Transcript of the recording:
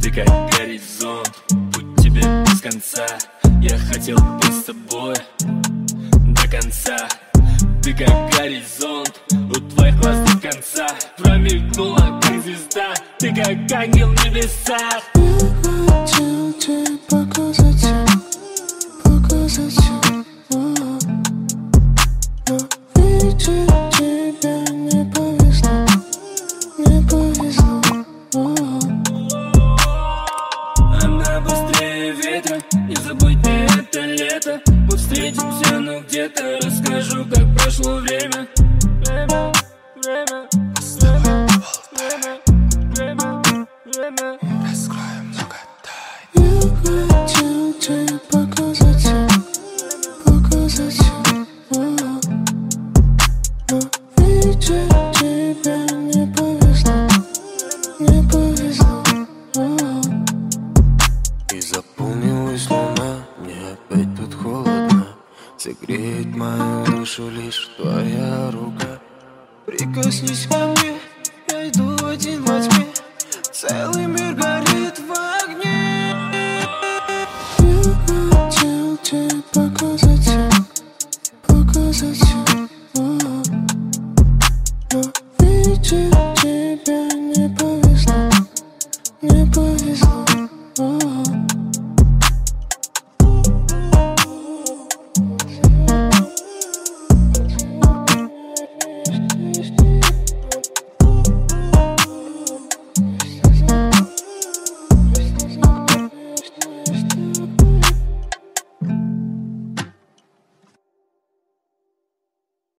Ты как горизонт, путь тебе без конца. Я хотел быть с тобой до конца. Ты как горизонт, у твоих глаз нет конца. Промелькнула как звезда, ты как ангел в небесах. Я хотел тебе показать, но видеть тебя не повезло, не повезло. Она быстрее ветра, не забудь ты это лето. Мы встретимся, но где-то расскажу, как прошло время. Время, время, время, время, время. Раскроем много тайн. Я хотел тебе показать, но видеть тебя не повезло, не повезло. И заполнилась луна, мне опять тут холодно. Согреет мою душу лишь твоя рука. Прикоснись ко мне, я иду один во тьме. Целый мир горит в огне. Я хотел тебе показать, но видеть тебя не повезло, не повезло.